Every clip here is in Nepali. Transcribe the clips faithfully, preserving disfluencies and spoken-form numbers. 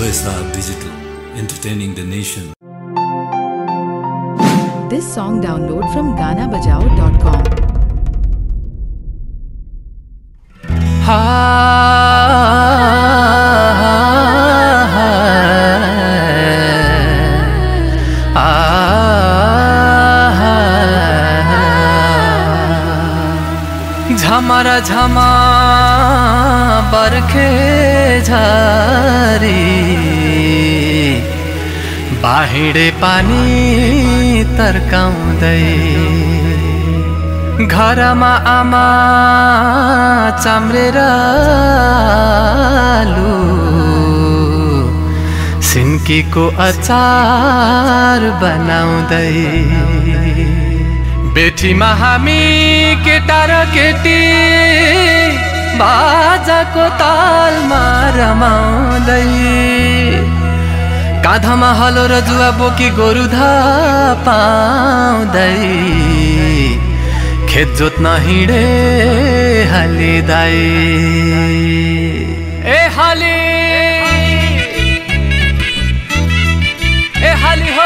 O S R Digital, entertaining the nation. This song download from Gana Bajao dot com. Ha झमरा झमा बर्खे झारी बाहिडे पानी तर्काउँदै घरमा आमा चाम्रेर आलु सिन्कीको अचार बनाउँदै बेठीमा हामी केटा र केटी बाजाको तालमा रमाउँदै काँधमा हलो र जुवा बोकी गोरु धापाउँदै खेत जोत्न हिँडे हाली दाई ए हाली ए हाली हो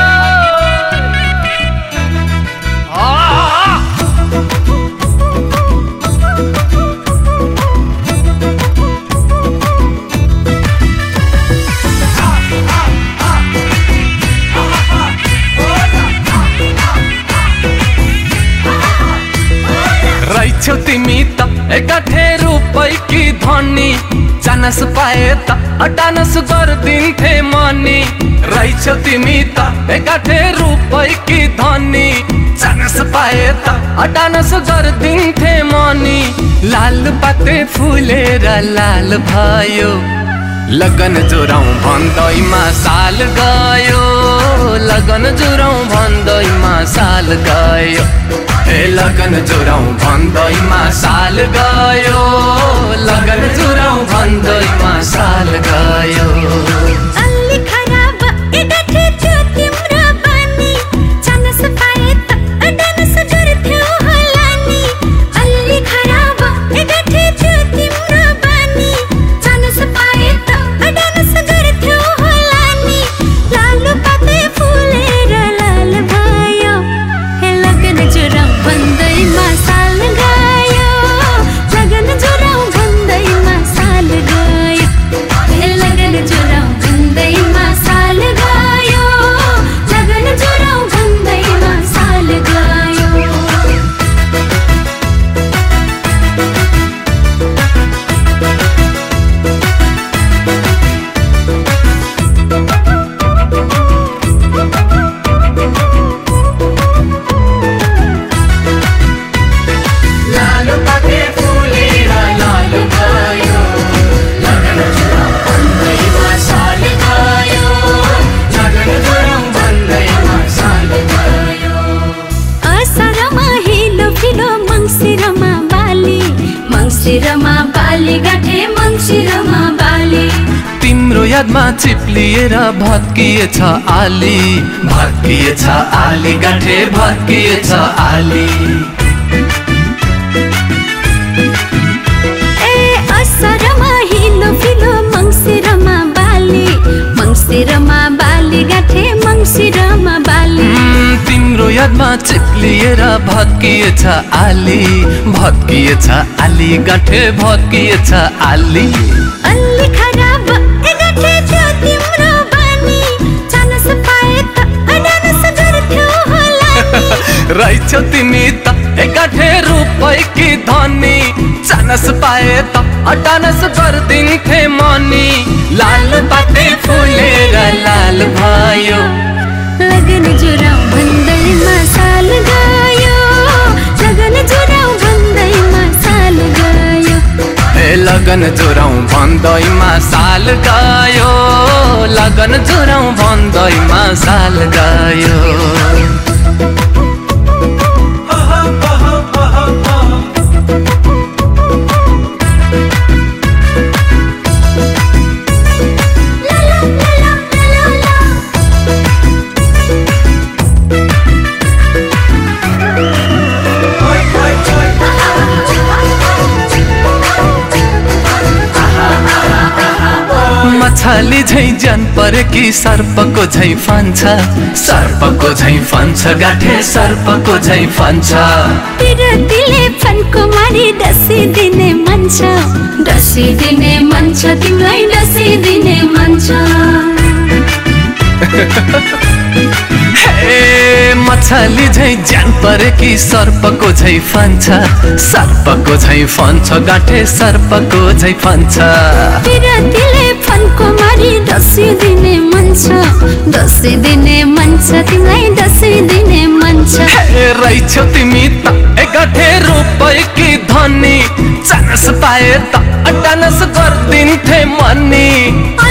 रैछौ तिमी त एकाठे रुपैकी धनी चानस पाए त अटानस गर्दिन्थे मनी रैछौ तिमी त एकाठे रुपैकी धनी चानस पाए त अटानस गर्दिन्थे मनी लाल पाते फुलेर लाल भयो लगन जोराउँ भन्दैमा साल गयो लगन जोराउँ भन्दैमा साल गयो ए लगन जोराउँ भन्दैमा साल गयो लगन जोराउँ भन्दैमा साल गयो अलि खराब एकाठे थियो तिम्रो बानी चानस पाए त अटानस गर्थ्यौ होला नि अलि खराब एकाठे थियो तिम्रो बानी चानस पाए त अटानस गर्थ्यौ होला नि लाल पाते फुलेर लाल भयो हे लगन जोराउँ भन्दैमा साल गयो लगन जोराउँ भन्दैमा साल गयो हे लगन जोराउँ भन्दैमा साल गयो लगन जोराउँ भन्दैमा साल गयो मङ्सिरमा बाली गाठे मङ्सिरमा बाली तिम्रो यादमा चिप्लिएर भत्किएछ आली भत्किएछ आली गाठे भत्किएछ आली ए असरमा हिलो फिलो मङ्सिरमा बाली मङ्सिरमा बाली गाठे मङ्सिरमा बाली तिम्रो यादमा चिप्लिएर भत्किएछ आली भत्किएछ आली गाठे भत्किएछ आली अलि खराब एकाठे थियो तिम्रो बानी चानस पाए त अटानस गर्थ्यौ होला नि रैछौ तिमी त एकाठे रुपैकी धनी चानस पाए त अटानस गर्दिन्थे मनी लाल पाते फुलेर लाल भयो लगन जोराउँ भन्दैमा साल गयो लगन जोराउँ भन्दैमा साल गयो ए लगन जोराउँ भन्दैमा साल गयो लगन जोराउँ भन्दैमा साल गयो मछली झै ज्यान परेकी सर्पको झै फान्छ सर्पको झै फान्छ गाठे सर्पको झै फान्छ पिरतीले फन्को मारी डसी दिने मन छ डसी दिने मन छ तिमीलाई डसी दिने मन छ हे मछली झै ज्यान परेकी सर्पको झै फान्छ सर्पको झै फान्छ गाठे सर्पको झै फान्छ पिरतीले फन्को मारी डसी दिने मन छ डसी दिने मन छ तिमीलाई डसी दिने मन छ हे रहिछौ तिमी त गाठे रुपैकी धनी चानस पाए त अटानस गर्दिन्थे मनी